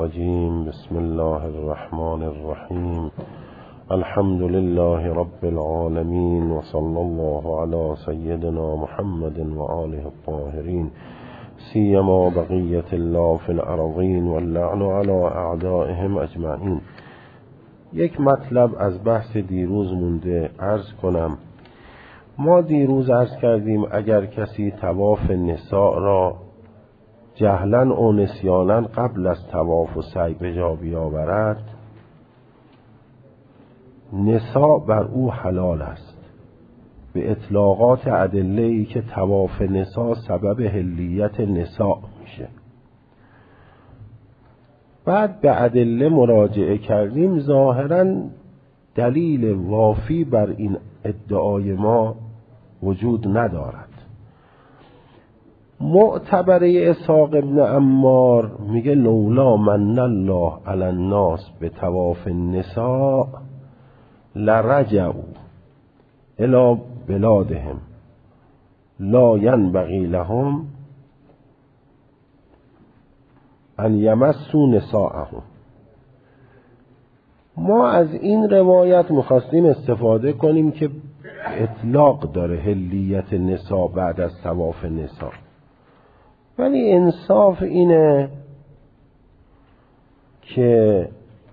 الرجيم. بسم الله الرحمن الرحيم. الحمد لله رب العالمين، وصلى الله على سيدنا محمد وآله الطاهرين، سيما بقية الله في الأرضين، واللعن على أعدائهم أجمعين. یک مطلب از بحث دیروز مونده عرض کنم. ما دیروز عرض کردیم اگر کسی طواف نساء را جهلاً و نسیاناً قبل از طواف و سعی به جا بیاورد، نساء بر او حلال است به اطلاقات ادله‌ای که طواف نساء سبب حلیت نساء میشه. بعد به ادله مراجعه کردیم، ظاهراً دلیل وافی بر این ادعای ما وجود ندارد. معتبره اسحاق ابن عمار میگه لولا من الله علی الناس به طواف النساء لرجعوا الی بلادهم لا ینبغی لهم ان یمسوا نساءهم. ما از این روایت میخواستیم استفاده کنیم که اطلاق داره حلیت نساء بعد از طواف نساء، ولی انصاف اینه که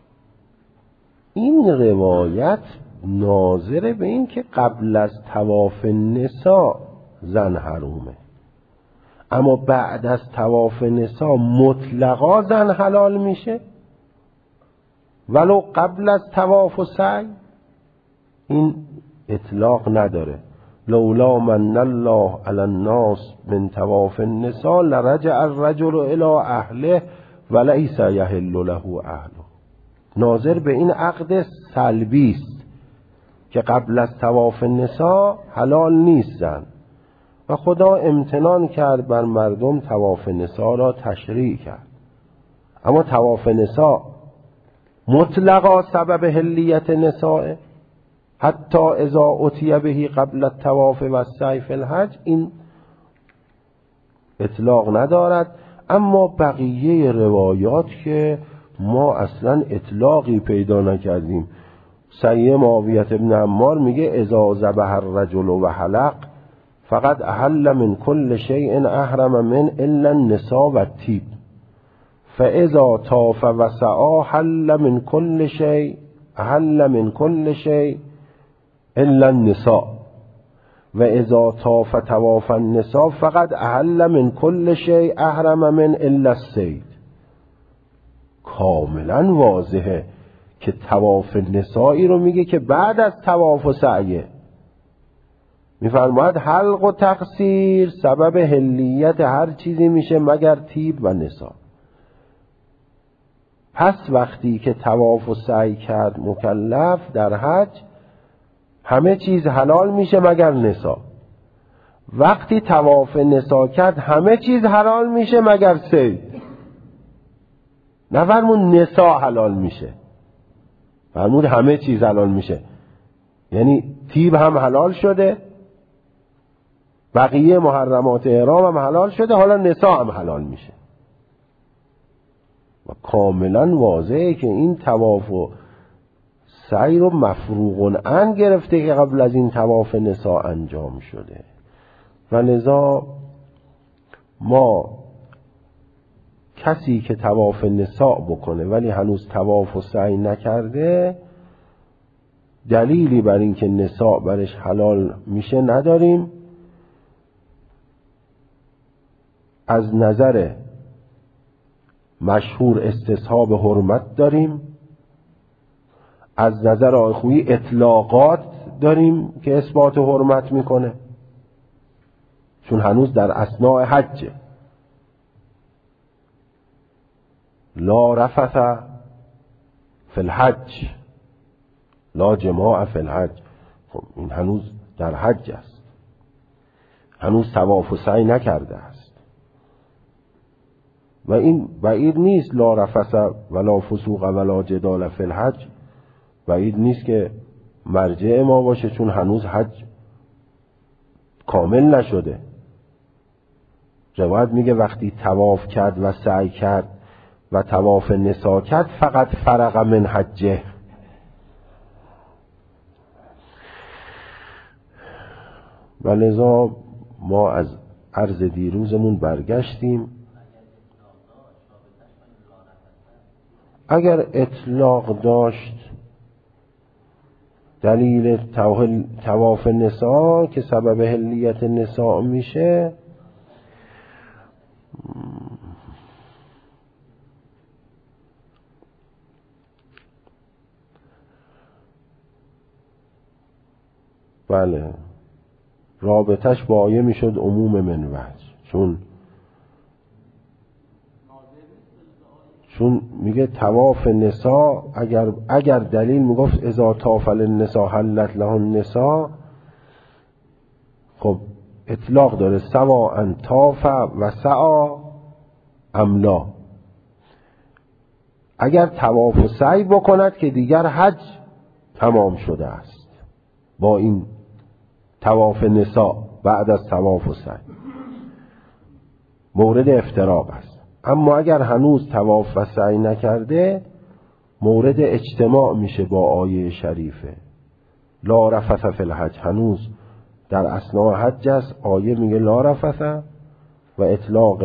این روایت ناظره به این که قبل از طواف نساء زن حرومه، اما بعد از طواف نساء مطلقا زن حلال میشه ولو قبل از طواف و سعی. این اطلاق نداره. لولا من الله علی الناس من طواف النساء لرجع الرجل الى اهله وليس يحل له اهله. ناظر به این عقد سلبی است که قبل از طواف نساء حلال نیستن و خدا امتنان کرد بر مردم طواف نساء را تشریع کرد. اما طواف نساء مطلقا سبب حلیت نساء حتی اذا اتی بهی قبل الطواف و السعی فی الحج، این اطلاق ندارد. اما بقیه روایات که ما اصلا اطلاقی پیدا نکردیم. سعی معاویه ابن عمار میگه اذا ذبح الرجل و حلق فقد احل من كل شیء احرم من الا النساء و الطیب، فاذا طاف و سعی حل من كل شیء احل من كل شیء الا النساء و اذا طاف طواف النساء فقد احل من كل شیء احرم من الا الصید. کاملا واضحه که طواف نسائی رو میگه که بعد از طواف و سعیه. میفرماید حلق و تقصیر سبب حلیت هر چیزی میشه مگر طیب و نساء. پس وقتی که طواف و سعی کرد مکلف در حج، همه چیز حلال میشه مگر نساء. وقتی طواف نساء کرد همه چیز حلال میشه مگر صید. نفرمون نساء حلال میشه، فرمود همه چیز حلال میشه، یعنی طیب هم حلال شده، بقیه محرمات احرام هم حلال شده، حالا نساء هم حلال میشه. و کاملا واضحه که این طواف و سعی رو مفروغ عن گرفته که قبل از این طواف نساء انجام شده. و لذا ما کسی که طواف نساء بکنه ولی هنوز طواف و سعی نکرده، دلیلی بر این که نساء برش حلال میشه نداریم. از نظر مشهور استصحاب حرمت داریم، از نظر آقای خویی اطلاقات داریم که اثبات حرمت میکنه، چون هنوز در اثناء حجه. لا رفث فی الحج لا جماع فی الحج. خب این هنوز در حج است، هنوز طواف و سعی نکرده است و این بعید نیست. لا رفث ولا فسوق ولا جدال فی الحج بعید نیست که مرجع ما باشه، چون هنوز حج کامل نشده. روایت میگه وقتی طواف کرد و سعی کرد و طواف نسا کرد فقط فرق من حجه. و لذا ما از عرض دیروزمون برگشتیم. اگر اطلاق داشت دلیل طواف نسا که سبب حلیت نسا میشه، بله رابطش با آیه میشد عموم من وجه، چون میگه طواف نسا اگر دلیل میگفت اذا طاف النساء حلت له النساء، خب اطلاق داره سواء طاف و سعی ام لا. اگر طواف و سعی بکند که دیگر حج تمام شده است با این طواف نسا بعد از طواف و سعی، مورد افتراق است. اما اگر هنوز طواف و سعی نکرده مورد اجتماع میشه با آیه شریفه لا رفث فی الحج، هنوز در اثناء حج است. آیه میگه لا رفث و اطلاق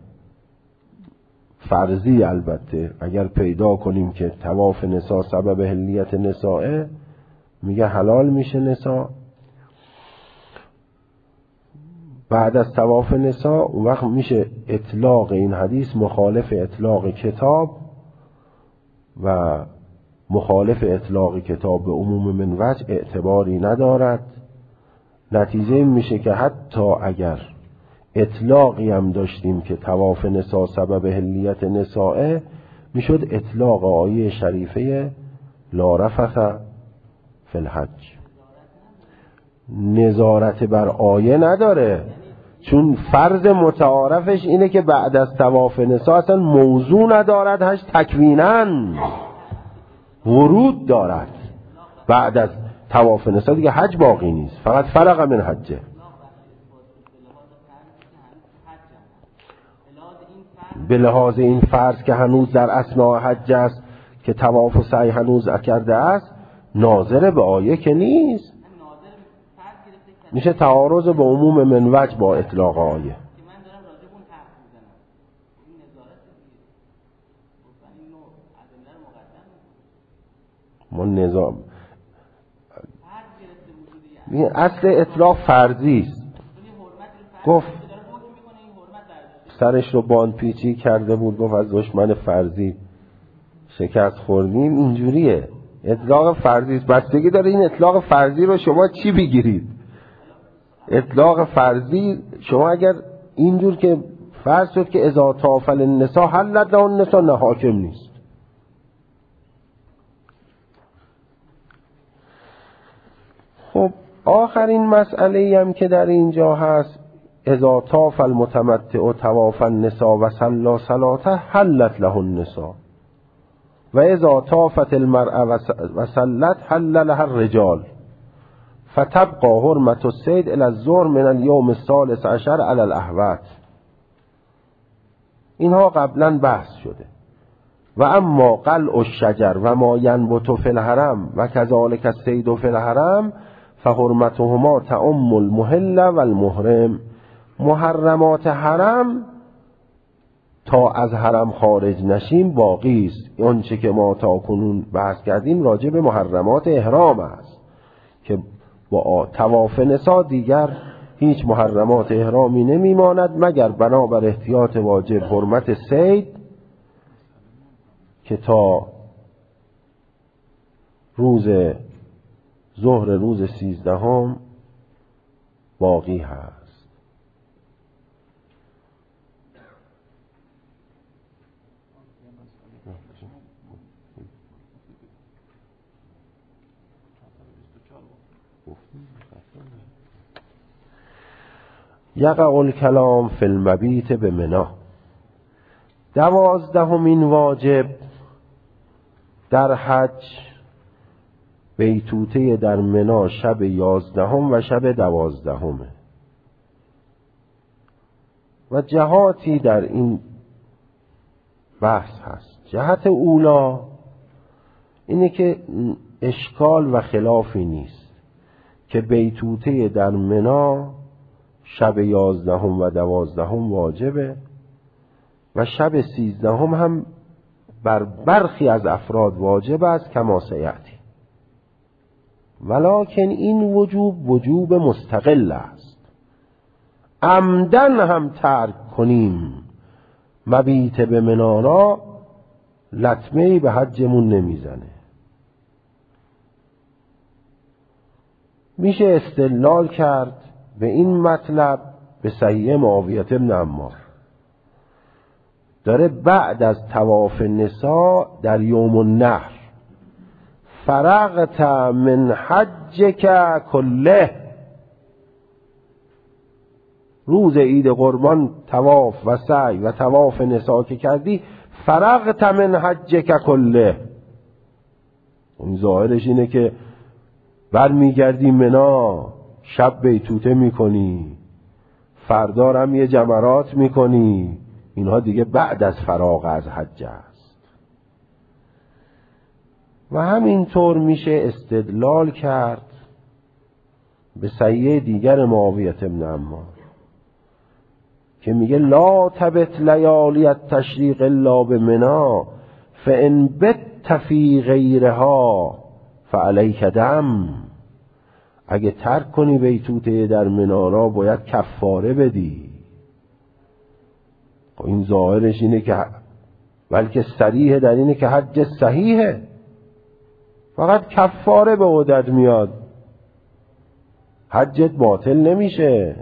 فرضی، البته اگر پیدا کنیم که طواف نسا سبب حلیت نساء میگه حلال میشه نسا. بعد از طواف نسا اون وقت میشه اطلاق این حدیث مخالف اطلاق کتاب و مخالف اطلاق کتاب به عموم من وجه اعتباری ندارد. نتیجه این میشه که حتی اگر اطلاقی هم داشتیم که طواف نسا سبب حلیت نساء، میشد اطلاق آیه شریفه لا رفث فی الحج. نظارت بر آیه نداره، چون فرض متعارفش اینه که بعد از طواف نسا اصلا موضوع ندارد، حج تکویناً ورود دارد. بعد از طواف نسا دیگه حج باقی نیست، فقط فرق من حجه. به لحاظ این فرض که هنوز در اثناء حج است که طواف و سعی هنوز کرده است، ناظر به آیه که نیست، میشه تعارض به عموم من وجه با اطلاق آیه. ما نظام اصل اطلاق فرضی است. گفت سرش رو باند پیچی کرده بود، گفت از دشمن فرضی شکست خوردیم. اینجوریه، اطلاق فرضی است. بستگی داره این اطلاق فرضی رو شما چی بگیرید. اطلاق فرضی شما اگر اینجور که فرض شد که اذا طاف النساء حلت له النساء، نه حاکم نیست. خب آخرین مسئله هم که در اینجا هست، اذا طاف المتمتع طواف النساء و صلی صلاته حلت له النساء و اذا طافت المرأة و صلت حل لها الرجال فتبقى حرمة الصید الى الظهر من اليوم الثالث عشر على الاحوط. اینها قبلا بحث شده. و اما قلع الشجر و ما ینبت فی الحرم و کذالک الصید فی الحرم فحرمتهما تعم المحل و المحرم. محرمات حرم تا از حرم خارج نشیم باقی است. اون چه که ما تا کنون بحث کردیم راجع به محرمات احرام است که با طواف نسا دیگر هیچ محرمات احرامی نمیماند مگر بنابر احتیاط واجب حرمت صید که تا روز ظهر روز 13 باقی هست. یقع الکلام فی المبیت بمنی. 12مین واجب در حج بیتوته در منی شب 11 و شب 12 و جهاتی در این بحث هست. جهت اولا اینه که اشکال و خلافی نیست که بیتوته در منی شب 11 و 12 واجبه و شب 13 هم بر برخی از افراد واجب است کما سیأتی، ولکن این وجوب مستقل است. عمدن هم ترک کنیم مبیت به منی را لطمه‌ای به حجمون نمیزنه. میشه استدلال کرد به این مطلب به صحیح معاویه بن عمار. داره بعد از طواف نساء در یوم النحر فرغت من حجک کله، روز عید قربان طواف و سعی و طواف نساء که کردی، فرغت من حجک کله. اون ظاهرش اینه که برمیگردی منی، شب بیتوته میکنی، فردا هم یه جمرات میکنی، اینها دیگه بعد از فراغ از حج است. و همینطور میشه استدلال کرد به صحیح دیگر معاویه بن عمار که میگه لا تبت لیالی التشریق الا بمنی فان بت فی غیرها فعلیک دم. اگه ترک کنی بیتوته در منی را باید کفاره بدی. این ظاهرش اینه که بلکه صریح در اینه که حج صحیحه، فقط کفاره به عهدت میاد، حجت باطل نمیشه.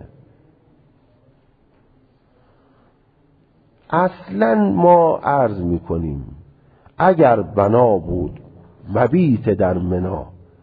اصلا ما عرض میکنیم اگر بنا بود مبیت در منی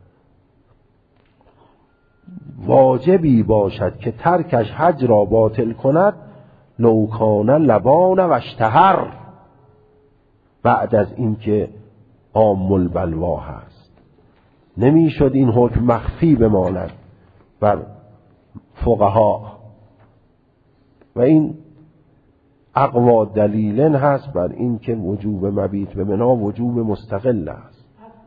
واجبی باشد که ترکش حج را باطل کند، لو کان لبان و اشتهر، بعد از اینکه عام البلوا هست نمیشد این حکم مخفی بماند بر فقها. و این اقوا دلیلن هست بر این که وجوب مبیت به منی وجوب مستقل است.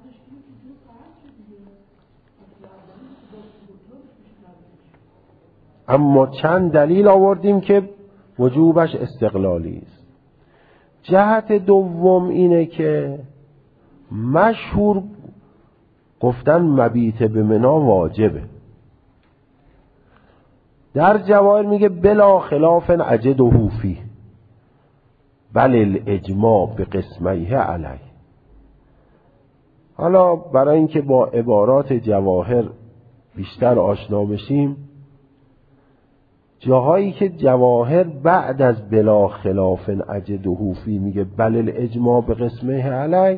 اما چند دلیل آوردیم که وجوبش استقلالی است. جهت دوم اینه که مشهور گفتن مبیت به منی واجبه. در جواهر میگه بلا خلاف اجده فیه بل الاجماع به قسمیه علیه. حالا برای اینکه با عبارات جواهر بیشتر آشنا بشیم، جاهایی که جواهر بعد از بلا خلاف اجده فیه میگه بل الاجماع به قسمیه علیه،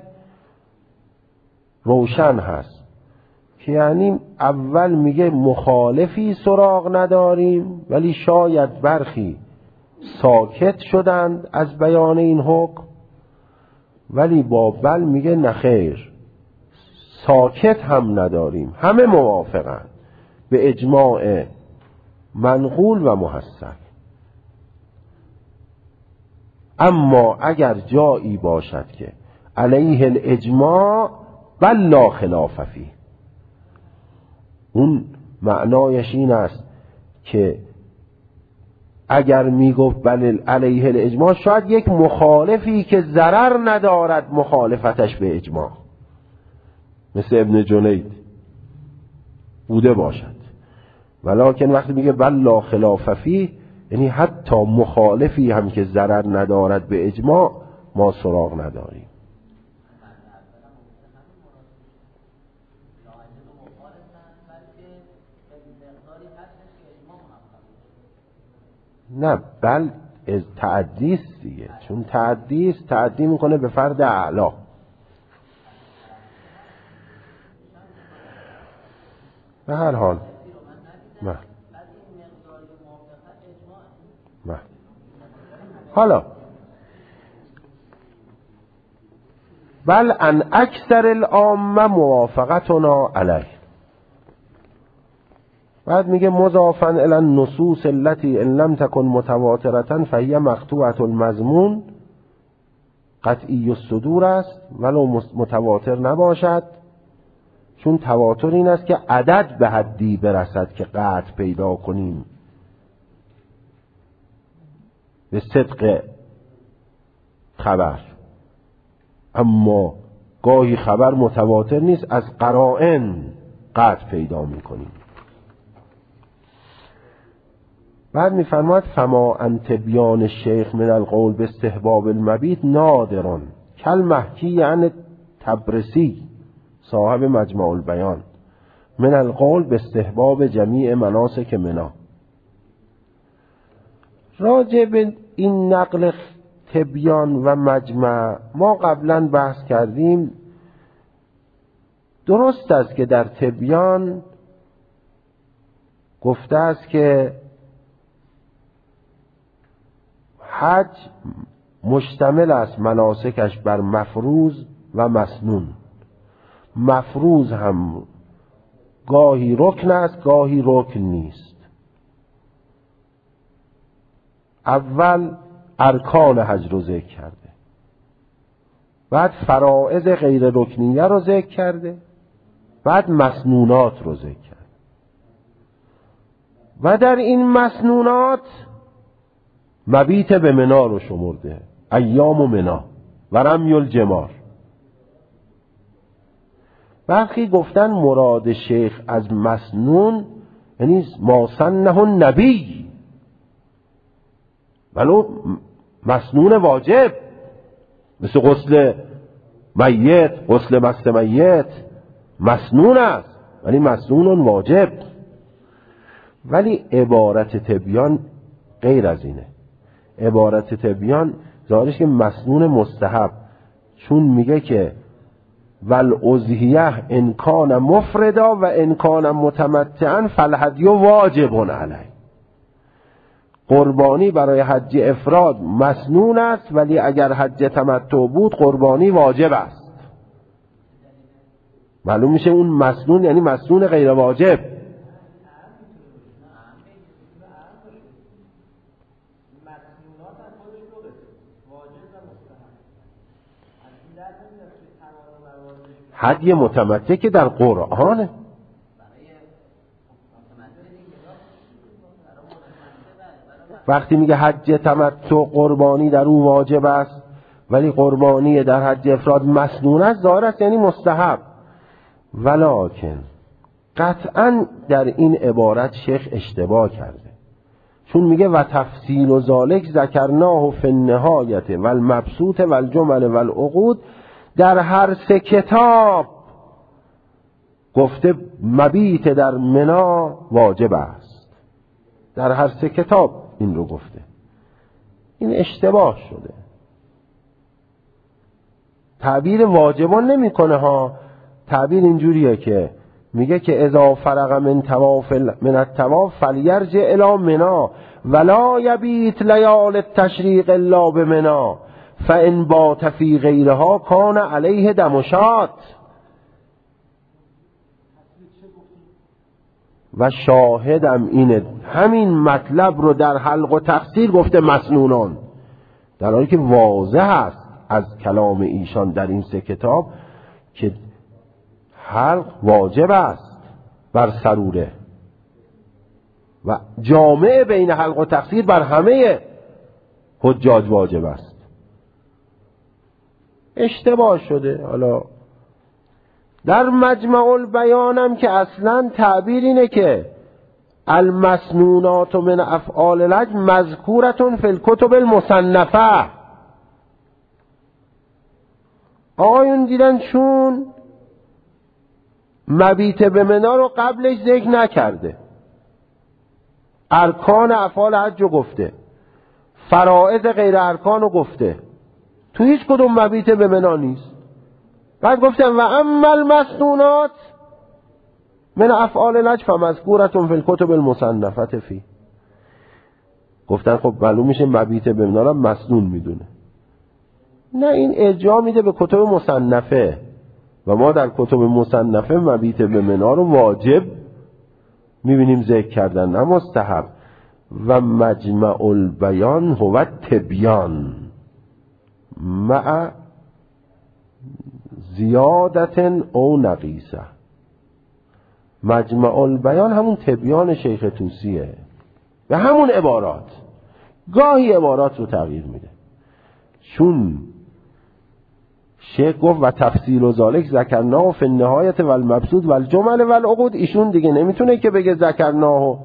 روشن هست که یعنی اول میگه مخالفی سراغ نداریم ولی شاید برخی ساکت شدند از بیان این حکم، ولی با بل میگه نخیر، ساکت هم نداریم، همه موافقند به اجماع منقول و محصل. اما اگر جایی باشد که علیه الاجماع بل لا خلاف فیه، اون معنایش این است که اگر میگفت بل علیه الاجماع، شاید یک مخالفی که ضرر ندارد مخالفتش به اجماع مثل ابن جنید بوده باشد، ولکن وقتی میگه بل لا خلاف فیه یعنی حتی مخالفی هم که ضرر ندارد به اجماع ما سراغ نداریم. نه بل تعدی است دیگه، چون تعدی است، تعدی میکنه به فرد اعلا. به هر حال حالا بل ان اکثر العامه موافقتنا علیه. بعد میگه مضافا الی النصوص التي ان لم تكن متواترة فهي مقطوعة المضمون قطعی الصدور است ولو متواتر نباشد، چون تواتر این است که عدد به حدی برسد که قطع پیدا کنیم به صدق خبر. اما گاهی خبر متواتر نیست، از قرائن قطع پیدا میکنیم. بعد میفرماید فما ان تبیان الشیخ من القول به استحباب المبیت نادران کل محکی عن تبرسی صاحب مجمع البیان من القول به استحباب جمیع مناسک منا. راجع به این نقل تبیان و مجمع ما قبلا بحث کردیم. درست است که در تبیان گفته است که حج مشتمل است مناسکش بر مفروض و مسنون. مفروض هم گاهی رکن است گاهی رکن نیست. اول ارکان حج رو ذکر کرده، بعد فرائض غیر رکنیه رو ذکر کرده، بعد مسنونات رو ذکر کرده. و در این مسنونات مبیت به منا رو شمرده، ایام و منا و رمی الجمار. برخی گفتن مراد شیخ از مسنون یعنی ما سنه النبی، ولو مسنون واجب مثل غسل میت، غسل مست میت مسنون است ولی مسنون واجب. ولی عبارت تبیان غیر از اینه. عبارت تبیان ظاهرش که مسنون مستحب، چون میگه که والعضحیه ان کان مفردا و ان کان متمتعا فالهدی واجب علیه. قربانی برای حج افراد مسنون است ولی اگر حج تمتع بود قربانی واجب است. معلوم میشه اون مسنون یعنی مسنون غیر واجب. حج متمتع که در قرآنه. وقتی میگه حج تمتع قربانی در او واجب است ولی قربانی در حج افراد مسنون است، ظاهر است یعنی مستحب. ولکن قطعا در این عبارت شیخ اشتباه کرده، چون میگه و تفصیل و ذالک ذکرناه فی النهایت و المبسوط و الجمل و العقود. در هر سه کتاب گفته مبیت در منا واجب است، در هر سه کتاب این رو گفته. این اشتباه شده. تعبیر واجبان نمی کنه ها. تعبیر اینجوریه که میگه که اذا فرغ من الطواف فلیرجع الی منا ولا یبیت لیال التشریق الا بمنا فان بات فی غیرها کان علیه دم و شات. و شاهدم اینه همین مطلب رو در حلق و تقصیر گفته مسنونان، در حالی که واضح است از کلام ایشان در این سه کتاب که حلق واجب است بر سروره و جامع بین حلق و تقصیر بر همه حجاج واجب است. اشتباه شده. حالا در مجمع البیانم که اصلا تعبیر اینه که المسنونات من افعال الحج مذکورتون فی الکتب المصنفه. آقایون دیدن چون مبیت به منا رو قبلش ذکر نکرده، ارکان افعال حج رو گفته، فرائض غیر ارکان رو گفته، تو هیچ کدوم مبیت به منا نیست. بعد گفتم و اما المسنونات من افعال الحج فمذکورتون فی الکتب المصنفه فی. گفتن خب معلوم میشه مبیت به منا رو مسنون میدونه. نه، این ارجاع میده به کتب مصنفه و ما در کتب مصنفه مبیت به منا رو واجب میبینیم ذکر کردن نه مستحب. و مجمع البیان هو تبیان مع زیادت او نقیصه. مجمع البیان همون تبیان شیخ طوسیه، به همون عبارات، گاهی عبارات رو تغییر میده. چون شیخ گفت و تفصیل و ذالک ذکرناه فی النهایت و المبسوط و الجمل و العقود، ایشون دیگه نمیتونه که بگه ذکرناه.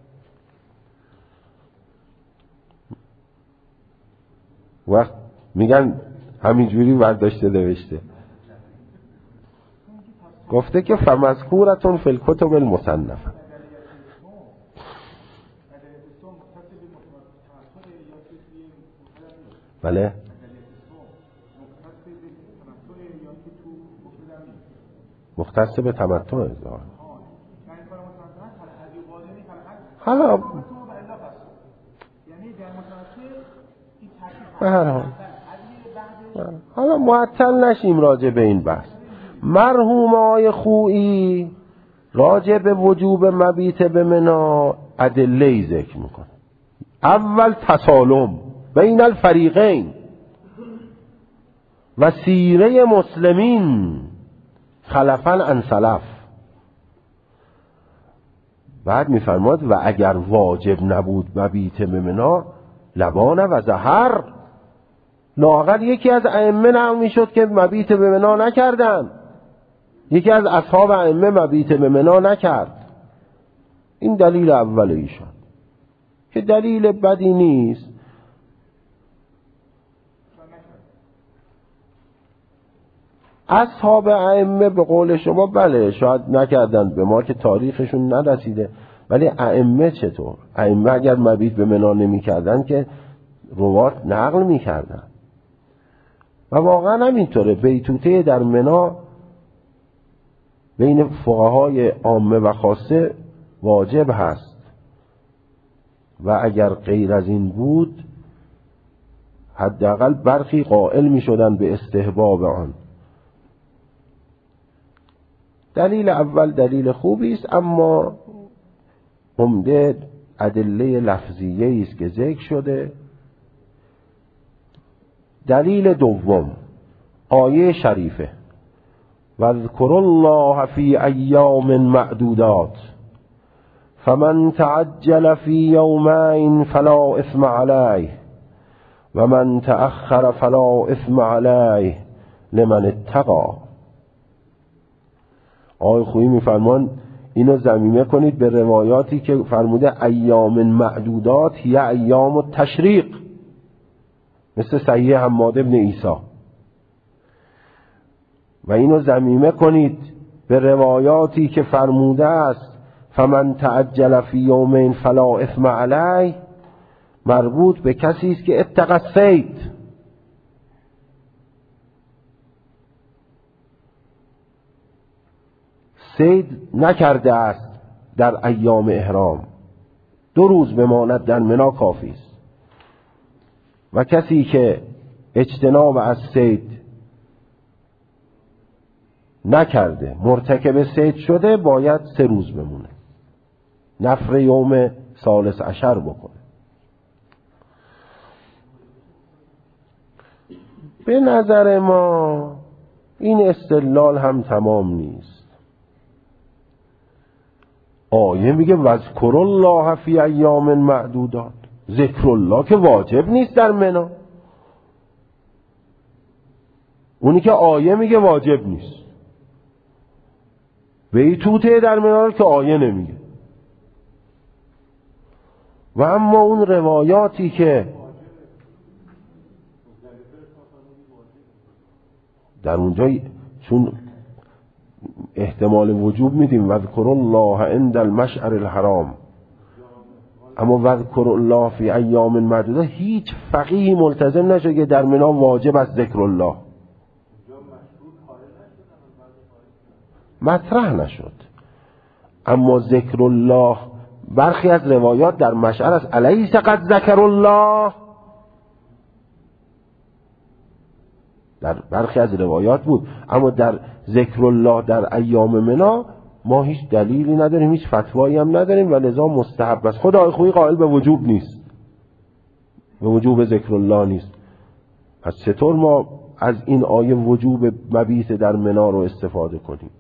وقت میگن همینجوری برداشته نوشته، گفته که فمذکورتون فی الکتب المصنفه. بله مختص به تمتع ازدواج. حالا حالا معطل نشیم راجع به این بحث. مرحوم آقای خویی راجع به وجوب مبیت به منا ادله ذکر میکنه. اول تسالم بین الفریقین و سیره مسلمین خلفا عن سلف. بعد میفرماد و اگر واجب نبود مبیت به منا لبان و زهر، لااقل یکی از ائمه نقل میشد که مبیت به منا نکردن، یکی از اصحاب ائمه مبیت به منا نکرد. این دلیل اول ایشان که دلیل بدی نیست. اصحاب ائمه به قول شما بله شاید نکردن، به ما که تاریخشون نرسیده، ولی ائمه چطور؟ ائمه اگر مبیت به منا نمی کردن که روات نقل می کردن. و واقعا همینطوره، بیتوته در منا بین فقهای عامه و خاصه واجب هست و اگر غیر از این بود حداقل برخی قائل می شدن به استحباب آن. دلیل اول دلیل خوبی است، اما عمده ادله لفظیه است که ذکر شده. دلیل دوم آیه شریفه واذکروا الله فی ایام معدودات فمن تعجل فی یومین فلا اثم علیه و من تأخر فلا اثم علیه لمن اتقی. آقای خویی میفرمان اینو ضمیمه کنید به روایاتی که فرموده ایام معدودات یا ایام التشریق، مثل صحیح حماد ابن عیسی، و اینو ضمیمه کنید به روایاتی که فرموده است فمن تعجل فی یومین فلا اثم علیه، مربوط به کسی است که اتقی الصید. صید نکرده است در ایام احرام، 2 روز بماند در منا کافی است. و کسی که اجتناب از صید نکرده مرتکب صید شده باید 3 روز بمونه، نفر یوم ثالث عشر بکنه. به نظر ما این استدلال هم تمام نیست. آیه میگه واذکر الله فی ایام معدودات، ذکر الله که واجب نیست در منا. اونی که آیه میگه واجب نیست، بیتوته در منا که آیه نمیگه. و اما اون روایاتی که در اونجا چون احتمال وجوب میدیم واذکر الله عند المشعر الحرام، اما واذکر الله فی ایام معدوده، هیچ فقیهی ملتزم نشد که در منا واجب است ذکر الله، مطرح نشد. اما ذکر الله برخی از روایات در مشعر است الیس قد ذکر الله، در برخی از روایات بود، اما در ذکر الله در ایام منا ما هیچ دلیلی نداریم، هیچ فتوایی هم نداریم و لذا مستحب است. خود آقای خویی قائل به وجوب نیست، به وجوب ذکر الله نیست. از چطور ما از این آیه وجوب مبیت در منا رو استفاده کنیم.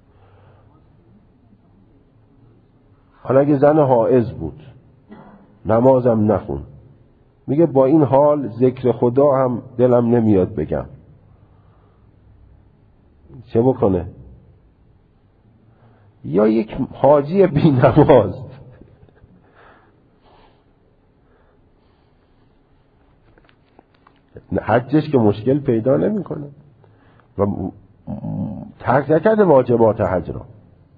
حالا اگه زن حائض بود نمازم نخون، میگه با این حال ذکر خدا هم دلم نمیاد بگم، چه بکنه؟ یا یک حاجی بی نماز حجش که مشکل پیدا نمی کنه و ترک نکرده واجبات حج را.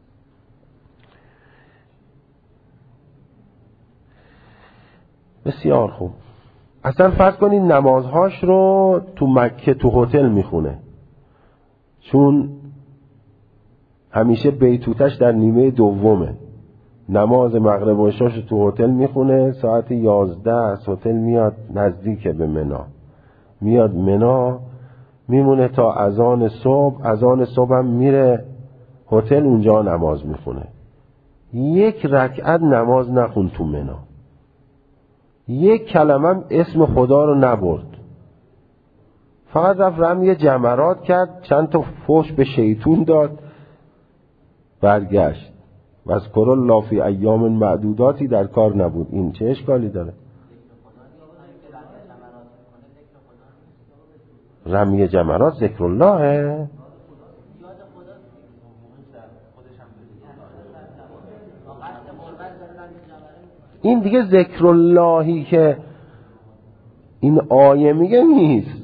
بسیار خوب. اصلا فرض کنید نمازهاش رو تو مکه تو هتل میخونه، چون همیشه بیتوتش در نیمه دومه، نماز مغرب و عشاش تو هتل میخونه، ساعت 11 از هتل میاد نزدیک به منا، میاد منا میمونه تا اذان صبح هم میره هتل اونجا نماز میخونه. یک رکعت نماز نخون تو منا، یک کلمه اسم خدا رو نبرد، فقط رفت رمی جمرات کرد، چند تا فحش به شیطون داد، برگشت. واذکروا الله فی ایام معدوداتی در کار نبود. این چه اشکالی داره؟ رمی جمرات ذکر الله. این دیگه ذکر اللهی که این آیه میگه نیست.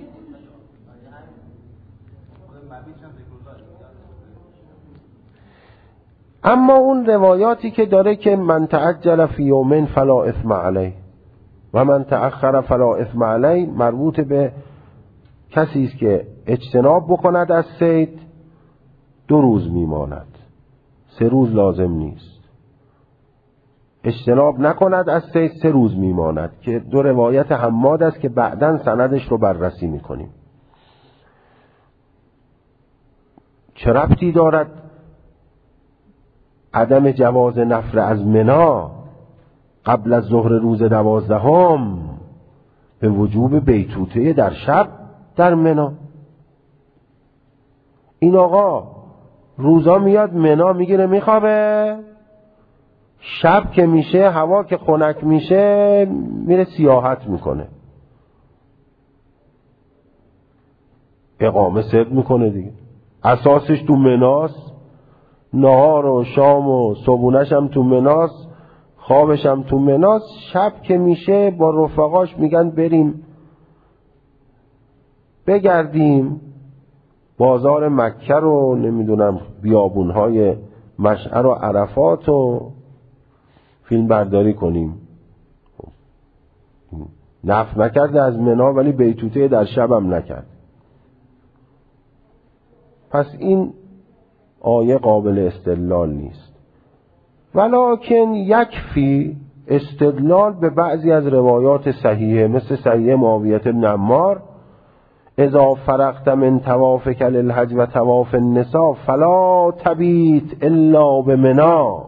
اما اون روایاتی که داره که من تعجل فی یومین فلا اثم علیه و من تأخر فلا اثم علیه، مربوط به کسی است که اجتناب بکند از صید 2 روز میماند، 3 روز لازم نیست. اجتناب نکند از صید 3 روز میماند، که 2 روایت حماد است که بعداً سندش رو بررسی میکنیم. چه ربطی دارد عدم جواز نفر از منا قبل از ظهر روز 12 به وجوب بیتوته در شب در منا؟ این آقا روزا میاد منا میگیره میخوابه، شب که میشه هوا که خنک میشه میره سیاحت میکنه، اقامه صد میکنه دیگه، اساسش تو مناست، نهار و شام و صبحونش هم تو مناست، خوابش هم تو مناست. شب که میشه با رفقاش میگن بریم بگردیم بازار مکه رو، نمیدونم بیابونهای مشعر و عرفات و فیلم برداری کنیم. نفع نکرده از منا ولی بیتوته در شب هم نکرد. پس این آیه قابل استدلال نیست. ولکن یکفی استدلال به بعضی از روایات صحیحه، مثل صحیح معاویه بن عمار اذا فرغت من طوافک للحج و طواف النساء فلا تبیت الا بمنا.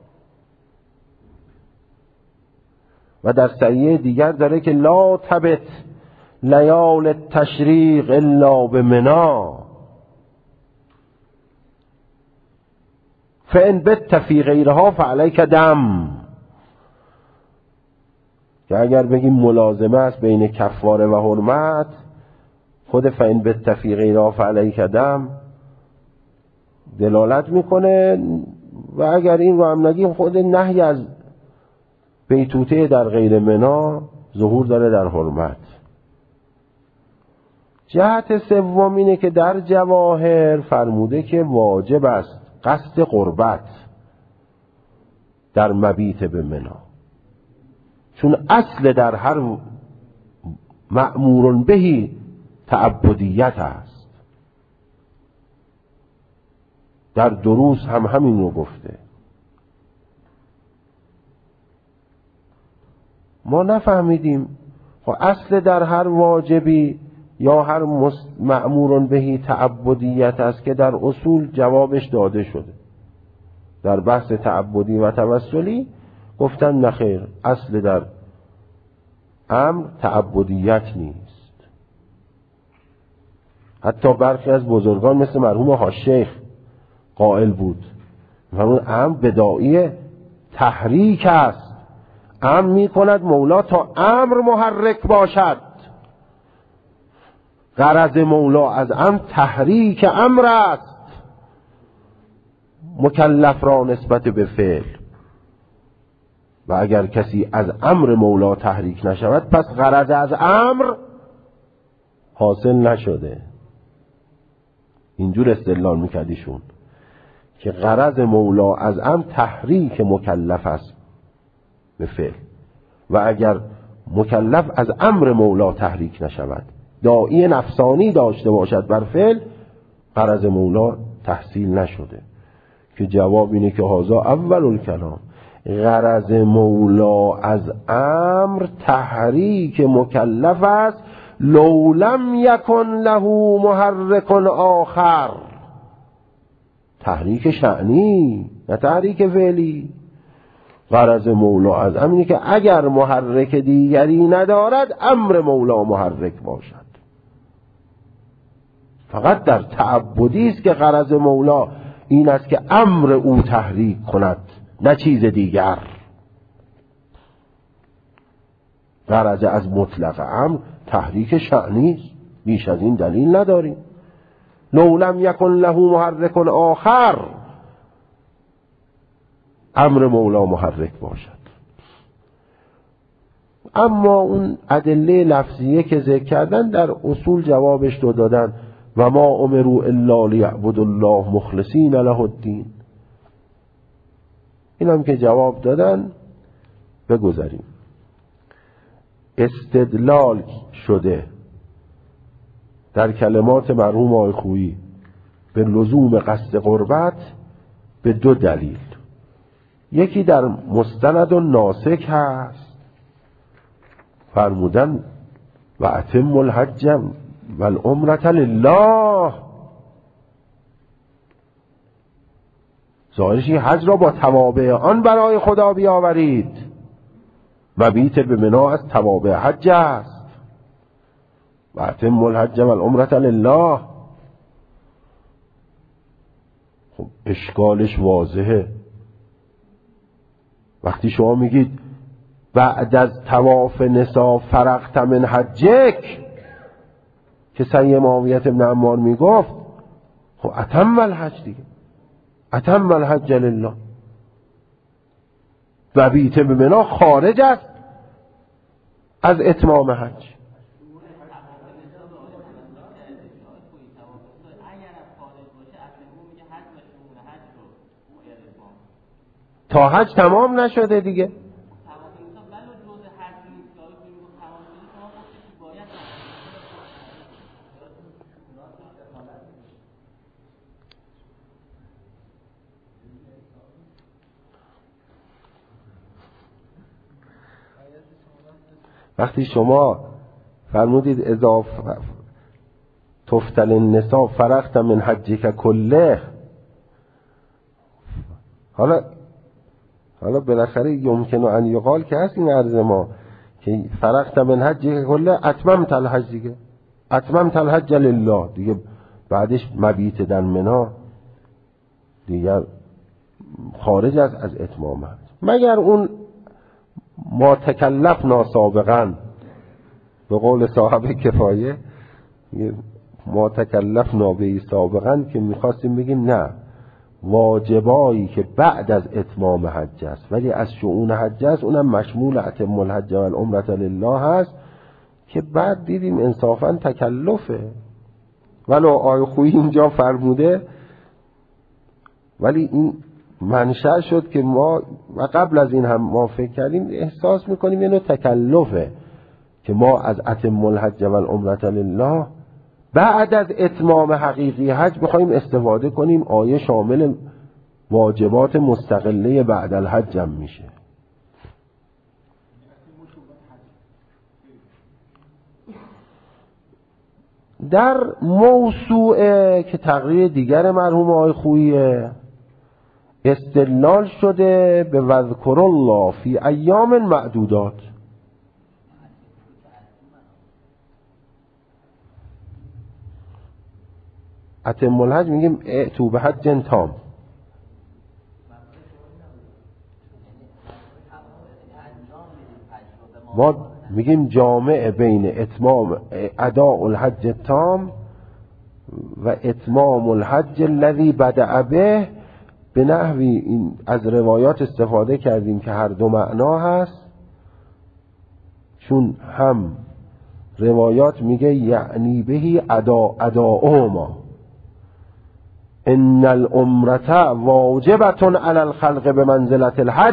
و در صحیح دیگر داره که لا تبت لیال التشریق الا بمنا فان بت فی غیرها فعلیک دم. که اگر بگیم ملازمه است بین کفاره و حرمت، خود فان بت فی غیرها فعلیک دم دلالت میکنه، و اگر این رو هم نگیم خود نهی از بیتوته در غیر منا ظهور داره در حرمت. جهت سوم اینه که در جواهر فرموده که واجب است قصد قربت در مبیت به منا، چون اصل در هر مأمور بهی تعبدیت است. در دروس هم همین رو گفته. ما نفهمیدیم خب اصل در هر واجبی یا هر مأمور بهی تعبدیت است که در اصول جوابش داده شده. در بحث تعبدی و توسلی گفتن نخیر، اصل در امر تعبدیت نیست. حتی برخی از بزرگان مثل مرحوم حاج‌شیخ قائل بود فرمود امر بداعی تحریک است، امر می کند مولا تا امر محرک باشد. غرض مولا از امر تحریک امر است، مکلف را نسبت به فعل. و اگر کسی از امر مولا تحریک نشود پس غرض از امر حاصل نشده. اینجور استدلال میکردیشون که غرض مولا از امر تحریک مکلف است به فعل، و اگر مکلف از امر مولا تحریک نشود، داعی نفسانی داشته باشد بر فعل، غرض مولا تحصیل نشده. که جواب اینه که هذا اول الکلام، غرض مولا از امر تحریک مکلف است لو لم یکن له محرک آخر. تحریک شأنی نه تحریک فعلی. غرض مولا از امر اینه که اگر محرک دیگری ندارد امر مولا محرک باشد. فقط در تعبدی است که غرض مولا این است که امر او تحریک کند نه چیز دیگر. غرض از مطلق امر تحریک شأنی است، بیش از این دلیل نداریم. لو لم یکن له محرک آخر، امر مولا محرک باشد. اما اون ادله لفظیه که ذکر کردن در اصول جوابش رو دادن و ما امروا الا لیعبدوا الله مخلصین له الدین. اینم که جواب دادن بگذاریم. استدلال شده در کلمات مرحوم آقای خویی به لزوم قصد قربت به دو دلیل. یکی در مستند و ناسک هست، فرمودن و اتم الحج و العمرة لله، ظاهرش حج را با توابع آن برای خدا بیاورید. مبیت به منا از توابع حج است. و اتم الحج و العمرة لله. خب اشکالش واضحه. وقتی شما میگید بعد از طواف نسا فرغت من حجک که سید معاویه بن عمار میگفت، خب اتم الحج دیگه، اتم الحج لله. و بیت به منا خارج است از اتمام حج. تا حج تمام نشده دیگه. وقتی شما فرمودید اذا تفتل النساء فرغت من حجک کله، حالا بالاخره یمکن ان یقال که هست این عرض ما که فرغت من حجک کله اتممت الحج دیگه، اتممت الحج لله دیگه. بعدش مبیت در منا دیگر خارج است از اتمام حج، مگر اون ما تکلفنا سابقا، به قول صاحب کفایه ما تکلفنا به سابقا، که میخواستیم بگیم نه، واجبایی که بعد از اتمام حج است ولی از شؤون حج است اونم مشمول اتم الحج و العمرة لله هست، که بعد دیدیم انصافا تکلفه. ولو آقای خویی اینجا فرموده، ولی این منشأ شد که ما و قبل از این هم ما فکر کردیم، احساس میکنیم اینو تکلفه که ما از اتم الحج و العمرة لله بعد از اتمام حقیقی حج بخوایم استفاده کنیم. آیه شامل واجبات مستقله بعد الحج هم میشه. در موسوعه که تقریر دیگر مرحوم آقای خوییه استدلال شده به وذکر الله فی ایام معدودات. اتم الحج میگیم ائتوا بحج تام. ما میگیم جامع بین اتمام اداء الحج تام و اتمام الحج الذی بدأ به. به نحوی این از روایات استفاده کردیم که هر دو معنا هست، چون هم روایات میگه یعنی بهی اداؤهما ان العمرة واجبة علی الخلق بمنزلة الحج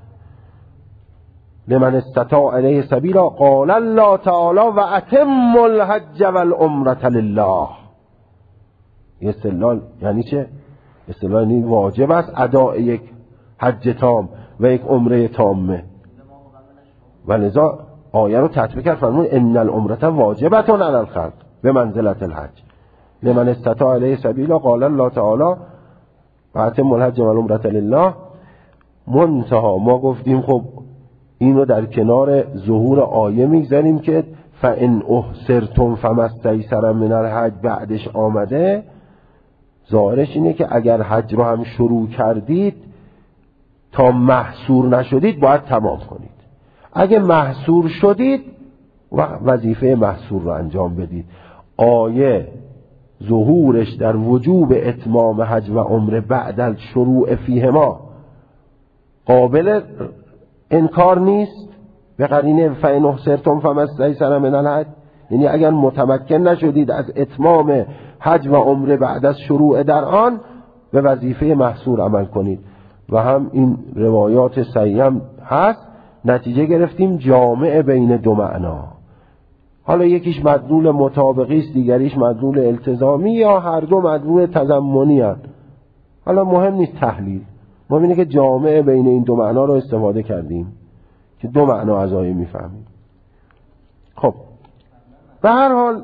لمن استطاع الیه سبیلا قال الله تعالی و اتم الحج والعمرة لله. استدلال یعنی چه؟ استدلال یعنی واجب است اداء یک حج تام و یک عمره تامه، و لذا آیه رو تطبیق کرد فرمود ان العمرة واجبة علی الخلق بمنزلة الحج لمن استطاع الیه سبیلا قال الله تعالی و اتم الحج والعمرة لله. منتها ما گفتیم خب اینو در کنار ظهور آیه میگذاریم که فان احصرتم فما استیسر من الحج بعدش آمده. ظاهرش اینه که اگر حج رو هم شروع کردید تا محصور نشدید باید تمام کنید. اگه محصور شدید وظیفه محصور رو انجام بدید. آیه ظهورش در وجوب اتمام حج و عمره بعد الشروع فیهما قابل انکار نیست به قرینه فإن احصرتم فما استیسر من الحج، یعنی اگر متمکن نشدید از اتمام حج و عمره بعد از شروع در آن به وظیفه محصور عمل کنید. و هم این روایات صحیح هست. نتیجه گرفتیم جامع بین دو معنا. حالا یکیش مدلول مطابقی است، دیگریش مدلول التزامی، یا هر دو مدلول تضمنی هست. حالا مهم نیست تحلیل، ما اینه که جامع بین این دو معنا رو استفاده کردیم که دو معنا از آیه میفهمیم. خب به هر حال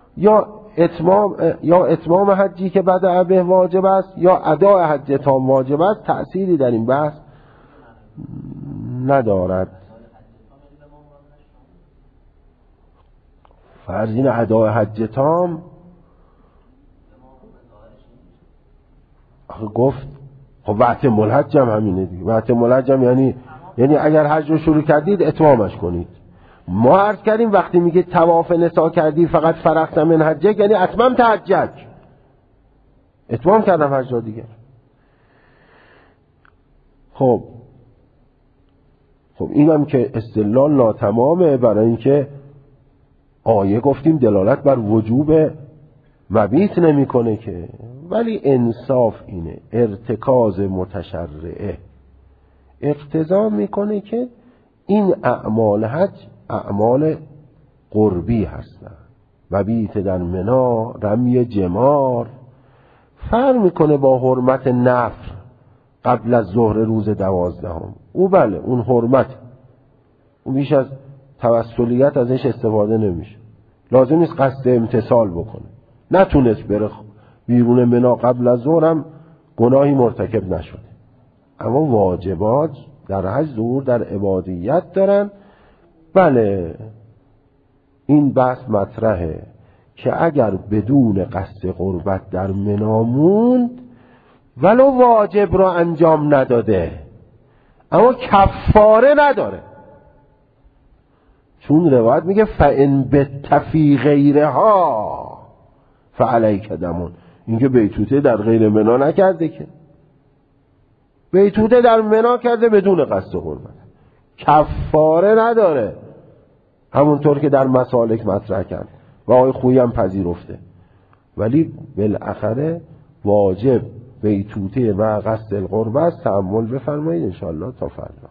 یا اتمام حجی که بدأ به واجب است یا اداء حج تام واجب است، تأثیری در این بحث ندارد. فرض این اداء حج تام گفت خب اتم الحج هم همینه دیگه. اتم الحج هم یعنی اگر حج رو شروع کردید اتمامش کنید. ما عرض کردیم وقتی میگه طواف نسا کردی فقط فرغت من حجک یعنی اتمام حجک، اتمام کردم حج را دیگه. خب اینم که استدلال ناتمامه، برای اینکه آیه گفتیم دلالت بر وجوب مبیت نمیکنه که، ولی انصاف اینه ارتکاز متشرعه اقتضا میکنه که این اعمال حج اعمال قربی هستن. مبیت در منا، رمی جمار فرق میکنه با حرمت نفر قبل از ظهر روز 12. او بله اون حرمت، اون بیش از توسلیت ازش استفاده نمیشه، لازم نیست قصد امتثال بکنه. نتونست بره بیرون منا قبل از ظهرم گناهی مرتکب نشده. اما واجبات در حج ظهور در عبادیت دارن. بله این بحث مطرحه که اگر بدون قصد قربت در منا موند ولو واجب را انجام نداده اما کفاره نداره، چون روایت میگه فإن بتفی غیرها فعلیک دمون. اینکه بیتوته در غیر منا نکرده، که بیتوته در منا کرده بدون قصد قربت، کفاره نداره، همونطور که در مسالک مطرح کرد و آقای خویی هم پذیرفته. ولی بالاخره واجب بیتوته و قصد القربت تأمل بفرمایید انشاءالله تا فردا.